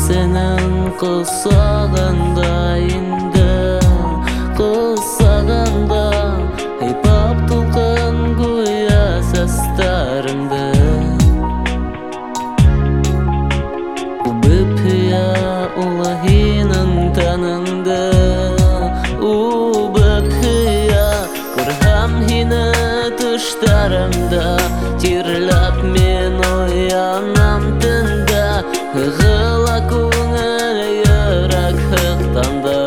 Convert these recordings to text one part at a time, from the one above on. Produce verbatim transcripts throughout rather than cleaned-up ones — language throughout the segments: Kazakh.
senin kılsağında indi, kılsağında heypap tulkın güya seslerimde. U böpüya ulahinin tanında, u böpüya kırham hine düşlerimde. Tirlap men uyanam tında, hıgıla көңіл yürek hıqtanda.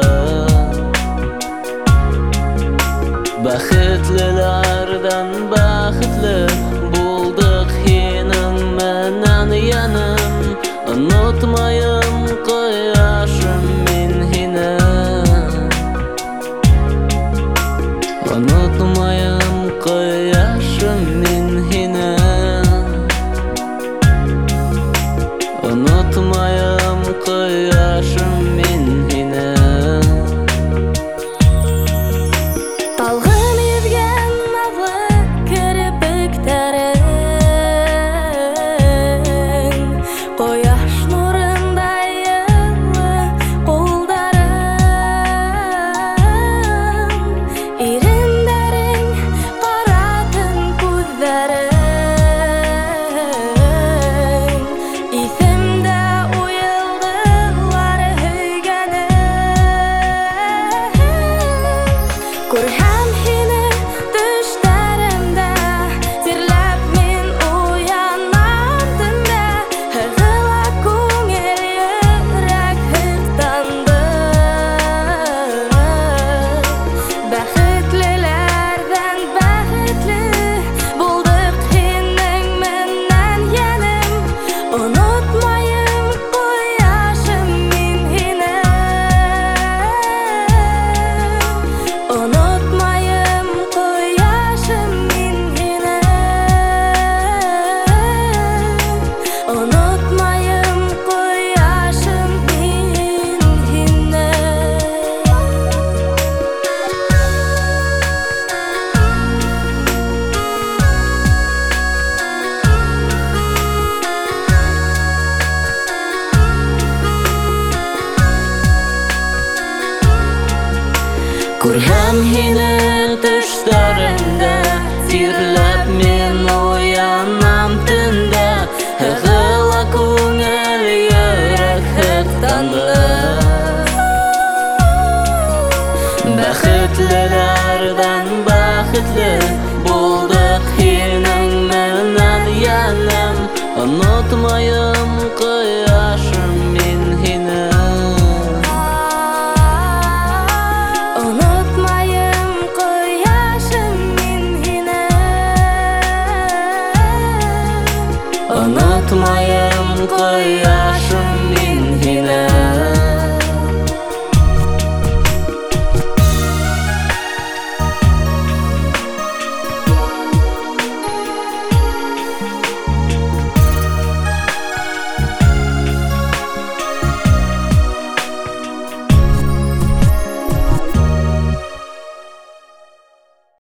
Бақытлылардан бақытлы болдық хенің менен яным. Unutmayım koyaşım men hine, unutmayım koyaşım men hine, unutmayım koyaşım men hine. Талғын езген назлы кірпіктерің, қояш нұрындай жылы қолдарың, еріндерің қаратын көздерің, есімде ойылдылар өйгенің. Көрһәм һине төшләремдә, тирләп мин уянам төндә. Һыгыла күңел йөрәк хыктанды. Бәхетлеләрдән бәхетле булдык һинең менән яным. Онытмайым кояшым мин һине, unutmayım koyaşım min hine, unutmayım koyaşım min hine. Көрһәм һине төшләремдә, тирләп мен уянам төндә. Һыгыла күңел йөрәк хыктанды. Бәхетлеләрдән бәхетле булдык һинең менән яным. Unutmayım